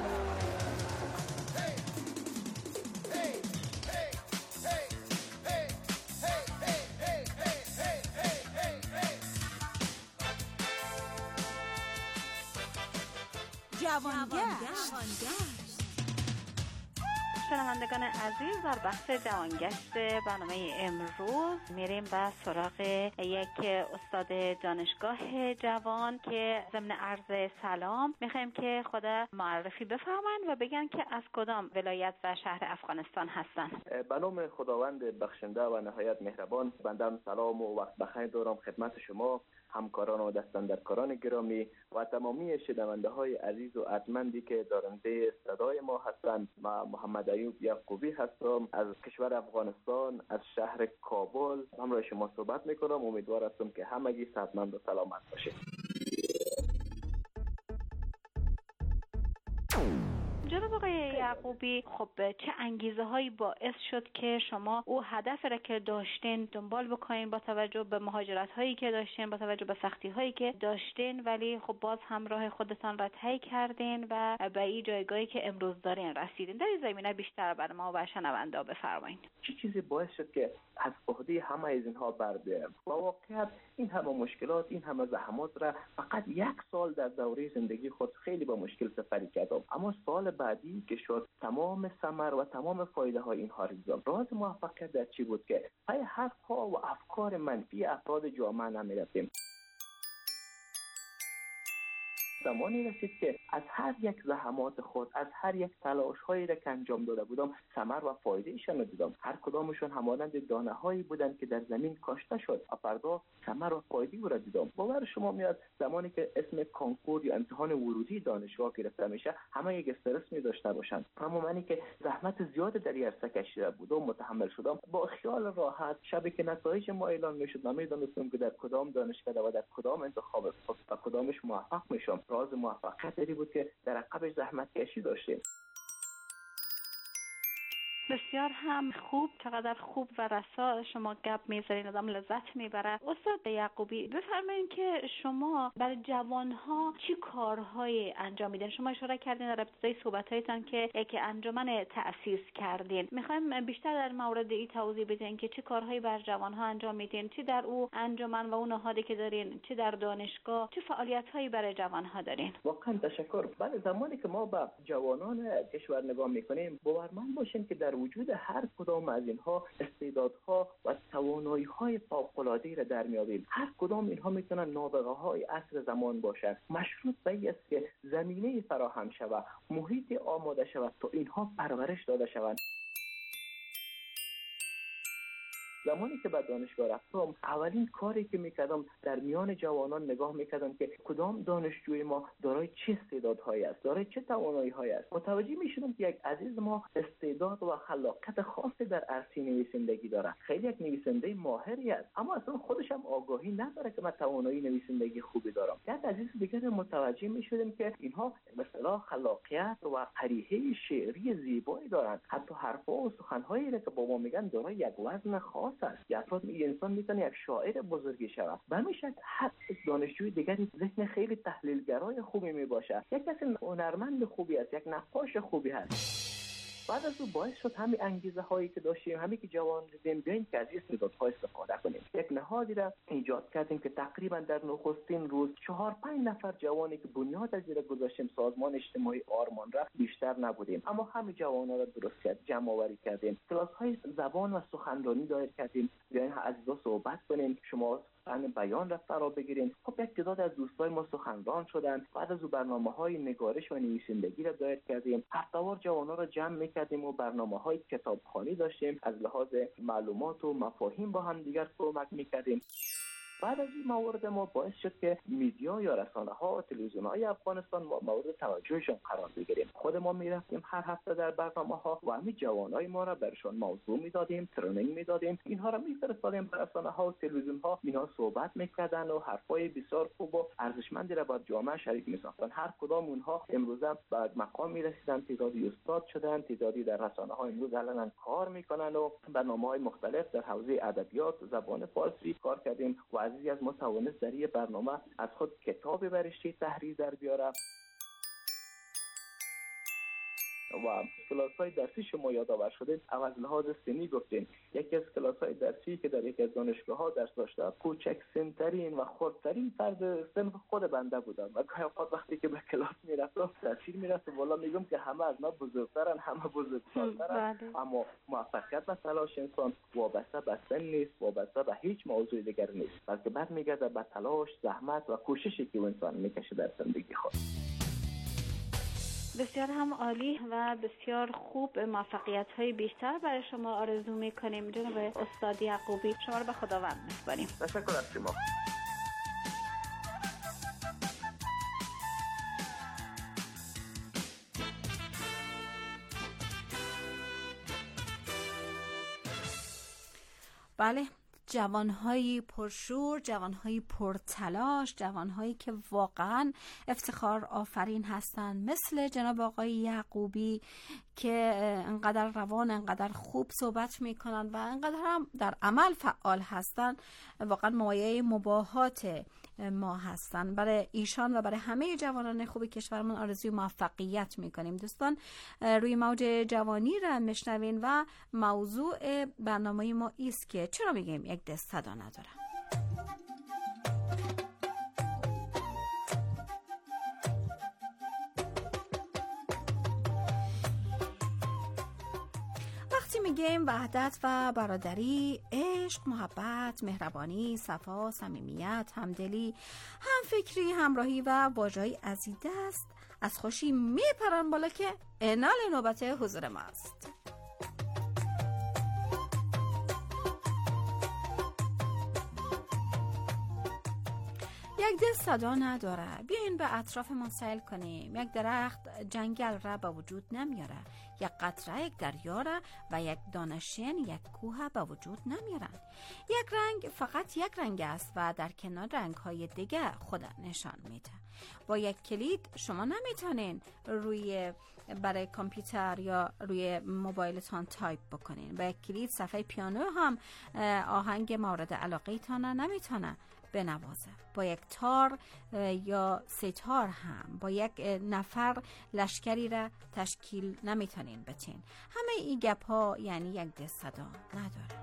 جوانگشت. شنوندگان عزیز، در بخش جوانگشت برنامه امروز میریم به سراغ یک استاد دانشگاه جوان که ضمن عرض سلام میخوایم که خود معرفی بفرمایند و بگن که از کدام ولایت و شهر افغانستان هستن. به نام خداوند بخشنده و نهایت مهربان، بنده سلام و وقت بخیر دارم خدمت شما همکاران و دستاندرکاران گرامی و تمامی شنونده های عزیز و ارجمندی که دارنده صدای ما هستند. من محمد ایوب یعقوبی هستم از کشور افغانستان، از شهر کابل همراه شما صحبت میکنم. امیدوار هستم که همگی صحتمند و سلامت باشید. جناب آقای یعقوبی، خب چه انگیزه هایی باعث شد که شما او هدف را که داشتین دنبال بکنین، با توجه به مهاجرت هایی که داشتین، با توجه به سختی هایی که داشتین، ولی خب باز هم راه خودتان را طی کردین و به این جایگاهی که امروز دارین رسیدین؟ در این زمینه بیشتر بر ما و شنونده بفرمایید. چه چیزی باعث شد که از عهده همه از اینها بر بیایم؟ با واقعیت این همه مشکلات، این همه زحمات را فقط 1 سال در دوره زندگی خود خیلی با مشکل سپری کردم، اما سال بعدی که شد تمام ثمر و تمام فایده های اینها را دیدم. راز موفقیت در چی بود؟ که پای حرفها و افکار منفی افراد جامعه نمی‌رفتیم. زمانی رسید که از هر یک زحمات خود، از هر یک تلاش هایی را که انجام داده بودم ثمر و فایده ایشان را دیدم. هر کدامشون همانند دانه هایی بودند که در زمین کاشته شد و فردا ثمر و فایده او را دیدم. باور شما میاد زمانی که اسم کنکور یا امتحان ورودی دانشگاه گرفته میشه همه یک استرس می داشته باشند، اما منی که زحمت زیاد در این عرصه کشیده بودم متحمل شدم، با خیال راحت شبی که نتایج ما اعلان میشد نمیدونستم که در کدام دانشکده و در کدام انتخاب و کدامش موفق میشم. راز موفقیت داری بود که در عقبش زحمت کشی داشتیم. بسیار هم خوب، چقدر خوب و رسا شما گپ میذارین، آدم لذت میبره. استاد یعقوبی، بفرمایید که شما برای جوانها چی کارهای انجام میدین؟ شما اشاره کردین در ابتدای صحبتایتان که یک انجمن تأسیس کردین. میخوایم بیشتر در مورد این توضیح بدین که چه کارهایی بر جوانها انجام میدین، چی در او انجمن و اون نهادی که دارین، چی در دانشگاه، چه فعالیت‌هایی برای جوانها دارین؟ واقعا تشکر. بعد زمانی که ما به جوانان کشور نگاه میکنیم، باورمند باشین که در وجود هر کدام از اینها استعدادها و توانایی‌های فوق‌العاده‌ای را در میابیم. هر کدام اینها میتونن نابغه‌های عصر زمان باشند. مشروط به این است که زمینه فراهم شود، محیط آماده شود تا اینها پرورش داده شوند. زمانی که به دانشگاه رفتم، اولین کاری که میکردم در میان جوانان نگاه میکردم که کدام دانشجوی ما دارای چه استعدادهایی است، دارای چه توانایی‌هایی است. متوجه میشدم که یک عزیز ما استعداد و خلاقیت خاصی در عرصه نویسندگی داره. خیلی یک نویسنده ماهری است، اما اصلا خودش هم آگاهی نداره که من توانایی نویسندگی خوبی دارم. یک عزیز دیگر متوجه میشدم که اینها مثلا خلاقیت و قریحه شعری زیبایی دارند. حتی حرفا و سخن‌هایی که با ما میگن دارای یک وزن خاص است. یا افراد انسان میتونه یک شاعر بزرگی شود. به همین شکل هر دانشجوی دیگری ذهن خیلی تحلیلگرای خوبی میباشه، یک کسی هنرمند خوبی است، یک نقاش خوبی هست. بعد از او باعث شد همین انگیزه هایی که داشتیم، همین که جوان دیدیم، بیاین که از این استعدادها استفاده کنیم. یک نهادی را ایجاد کردیم که تقریبا در نخستین روز 4-5 نفر جوانی که بنیاد از این گذاشتیم سازمان اجتماعی آرمان را بیشتر نبودیم، اما همین جوانا را درست کرد، جمع آوری کردیم. کلاس های زبان و سخنرانی دایر کردیم، بیاین عزیزا صحبت کنیم، شما فن بیان را فرا بگیریم. خب یک تعداد از دوستای ما سخنران شدن. بعد از او برنامه‌های نگارش و نویسندگی را دایر کردیم. هفته‌وار جوانا را جمع می‌کردیم و برنامه‌های کتابخوانی داشتیم. از لحاظ معلومات و مفاهیم با هم دیگر کمک می‌کردیم. بعد از این موارد ما باعث شد که میدیا یا رسانه‌ها، تلویزیون‌های افغانستان مورد توجهشان قرار بگیریم. خود ما میرفتیم هر هفته در برنامه‌ها و همین جوانای ما را برشان موضوع میدادیم، ترنینگ میدادیم، اینها را میفرستادیم به رسانه‌ها و تلویزیون‌ها، اینها صحبت میکردن و حرفای بسیار خوب و ارزشمندی را با جامعه شریک می‌ساختن. هر کدام اونها امروزه به مقام میرسیدن، تعدادی استاد شدن، تعدادی در رسانه‌ها امروز علنا کار میکنن و برنامه‌های مختلف در حوزه ادبیات زبان فارسی کار کردیم و عزیزی از ما توانست در این برنامه از خود کتاب برشته تحریر در بیاره و کلاس‌های درسی شما یادآور شده. از لحاظ سنی گفتین یکی از کلاس‌های درسی که در یکی از دانشگاه‌ها درس داشته، کوچک‌سن‌ترین و خردترین فرد صنف خود بنده بودم و گاهی اوقات وقتی که به کلاس میرفتم تاثیر میرفت والا میگم که همه از ما بزرگترن، همه بزرگسال‌ترن، اما موفقیت و تلاش انسان وابسته به سن نیست، وابسته به هیچ موضوع دیگر نیست، بلکه برمیگرده به تلاش، زحمت و کوششی که انسان میکشه در زندگی خود. بسیار هم عالی و بسیار خوب. موفقیت‌های بیشتر برای شما آرزو می‌کنیم جناب استاد یعقوبی. شما رو به خداوند می‌سپاریم. تشکر از شما. بله، جوانهایی پرشور، جوانهایی پرتلاش، جوانهایی که واقعا افتخار آفرین هستند، مثل جناب آقای یعقوبی که انقدر روان، انقدر خوب صحبت میکنن و انقدر هم در عمل فعال هستن. واقعا مایه مباهات ما هستن. برای ایشان و برای همه جوانان خوب کشورمون آرزوی موفقیت میکنیم. دوستان، روی موج جوانی را میشنوین و موضوع برنامه ما است که چرا میگیم یک دست صدا نداره. وقتی میگیم وحدت و برادری، عشق، محبت، مهربانی، صفا، صمیمیت، همدلی، همفکری، همراهی و واژه‌های عزیده است، از خوشی میپرن بالا که انال نوبت حضور ماست. یک دست صدا نداره. بیاین به اطرافمون سیل کنیم. یک درخت جنگل را به وجود نمیاره، یک قطره یک دریا را و یک دانشین یک کوه به وجود نمیارن. یک رنگ فقط یک رنگ است و در کنار رنگ‌های دیگه خود نشان میده. با یک کلید شما نمیتونین برای کامپیوتر یا روی موبایلتان تایپ بکنین. با یک کلید صفحه پیانو هم آهنگ مورد علاقه تان نمیتونه بنوازه. با یک تار یا ستار هم با یک نفر لشکری را تشکیل نمیتونین بتین. همه این گپ ها یعنی یک دست صدا نداره.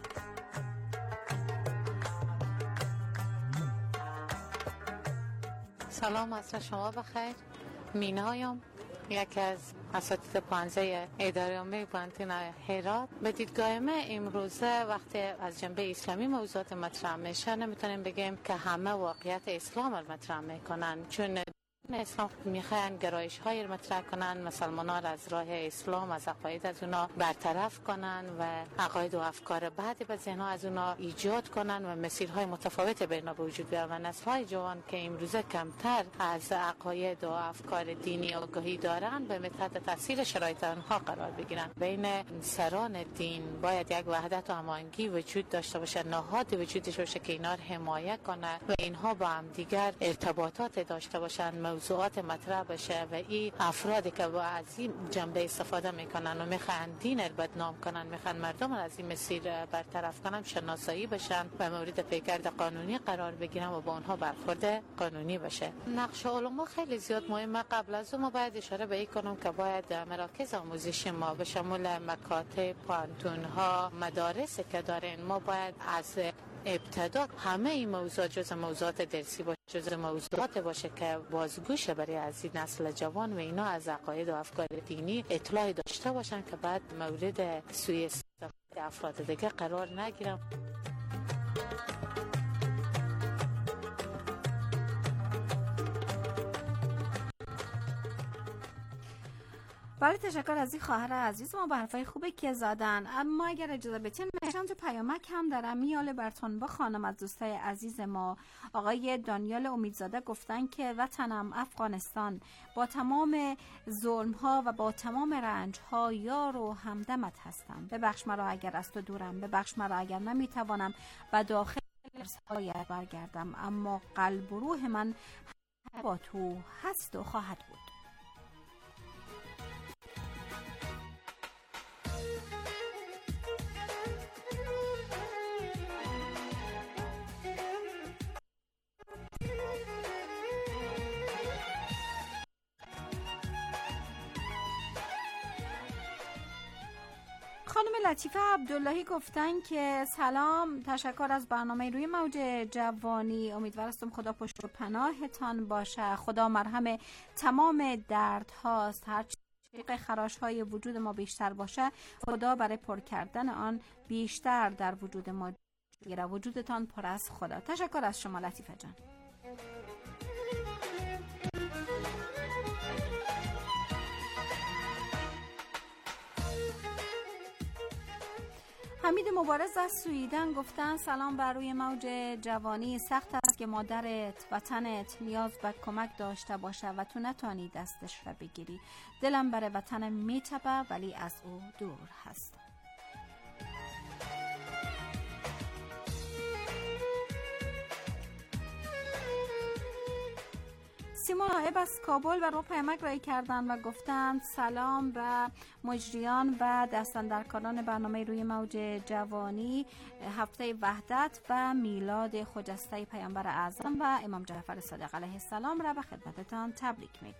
سلام، عصر شما بخیر. مینایم، یکی از اساتید پانزه اداره عامه پانتون هرات. به دیدگاه من امروزه وقتی از جنبه اسلامی موضوعات مطرح میشه نمیتونیم بگیم که همه واقعیت اسلام رو مطرح میکنن، چون اسلام میخوان گرایش های مطرح کنن، مسلمانان از راه اسلام از عقاید از اونا برطرف کنن و عقاید و افکار بعدی به ذهنها از اونا ایجاد کنن و مسیرهای متفاوت بین به وجود بیارن. و نسل‌های جوان که امروزه کمتر از عقاید و افکار دینی آگاهی دارن به تحت تاثیر شرایط آنها قرار بگیرن. بین سران دین باید یک وحدت و هماهنگی وجود داشته باشه، نهادی وجود باشه که اینا رو حمایت کنه و اینها با هم دیگر ارتباطات داشته باشن، موضوعات مطرح بشه و این افرادی که با از این جنبه استفاده میکنن و میخوان دین رو بدنام کنن، میخوان مردم از این مسیر برطرف کنن، شناسایی بشن و مورد پیگرد قانونی قرار بگیرن و با اونها برخورد قانونی بشه. نقش علما خیلی زیاد مهمه. قبل از اون ما باید اشاره به این کنم که باید مراکز آموزشی ما به شمول مکاتب، پانتون‌ها، مدارس که دارین، ما باید از ابتدا همه این موضوعات جز موضوعات درسی باشه، جز موضوعات باشه که بازگوش برای از این نسل جوان و اینا از عقاید و افکار دینی اطلاعی داشته باشن که بعد مورد سوء استفاده افراد دیگه قرار نگیرن. بله تشکر از این خواهر عزیز ما با حرفای خوبی که زدن. اما اگر اجازه بدین من چند تا پیامک هم دارم میاله براتون بخوانم از دوستای عزیز ما. آقای دانیال امیدزاده گفتن که وطنم افغانستان با تمام ظلم ها و با تمام رنج ها یار و همدمت هستم. ببخش مرا اگر از تو دورم، ببخش مرا اگر نمیتوانم و داخل مرزهایت برگردم، اما قلب و روح من با تو هست و خواهد بود. خانم لطیفه عبداللهی گفتن که سلام، تشکر از برنامه روی موج جوانی، امیدوارم خدا پشت و پناهتان باشه، خدا مرهم تمام درد هاست، هر چقدر خراش های وجود ما بیشتر باشه خدا برای پر کردن آن بیشتر در وجود ما گیره. وجودتان پر از خدا. تشکر از شما لطیفه جان. حمید مبارز از سویدن گفتن سلام بر روی موج جوانی. سخت است که مادرت وطنت نیاز به کمک داشته باشه و تو نتانی دستش را بگیری. دلم برای وطنم میتپه ولی از او دور هست. سیما نائب از کابل بر ما پیامک رای کردن و گفتند سلام به مجریان و دستاندرکاران برنامه روی موج جوانی. هفته وحدت و میلاد خجسته پیامبر اعظم و امام جعفر صادق علیه السلام را به خدمتتان تبریک میگم.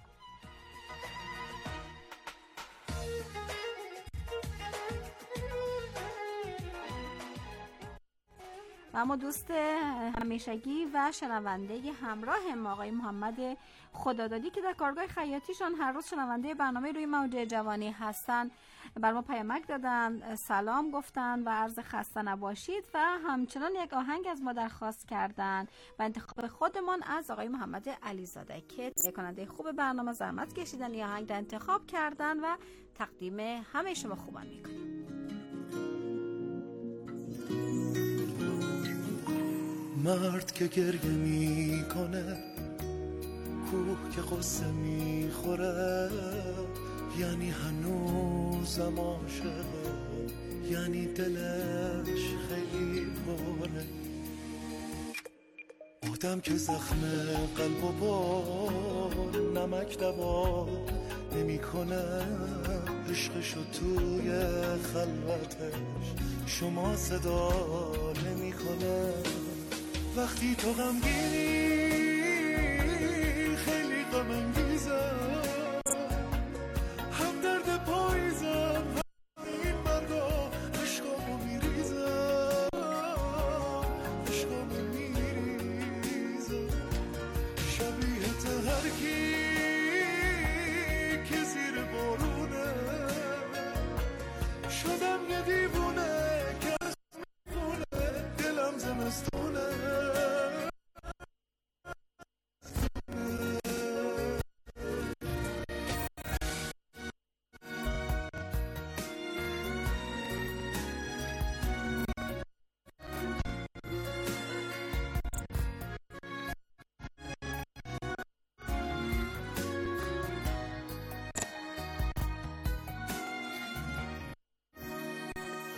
و اما دوست همیشگی و شنونده همراه ما آقای محمد خدادادی که در کارگاه خیاطیشان هر روز شنونده برنامه روی موج جوانی هستن بر ما پیامک دادن، سلام گفتن و عرض خسته نباشید و همچنان یک آهنگ از ما درخواست کردن و انتخاب خودمان از آقای محمد علیزاده که تهیه کننده خوب برنامه زحمت کشیدن این آهنگ را انتخاب کردن و تقدیم همه شما خوبان میکنیم. مرد که گریه میکنه، کوه که قصه میخوره، یعنی هنوزم عاشقه، یعنی دلش خیلی باره. آدم که زخم قلب و با نمک دوا نمیکنه، عشقشو توی خلوتش شما صدا نمیکنه. وقتی تو غمگینی خیلی غم انگیزه، هم درد پاییزم این مرگا عشقامو میریزه، عشقامو میریزه. شبیهت هر کی که زیر بارونه، شدم یه دیوونه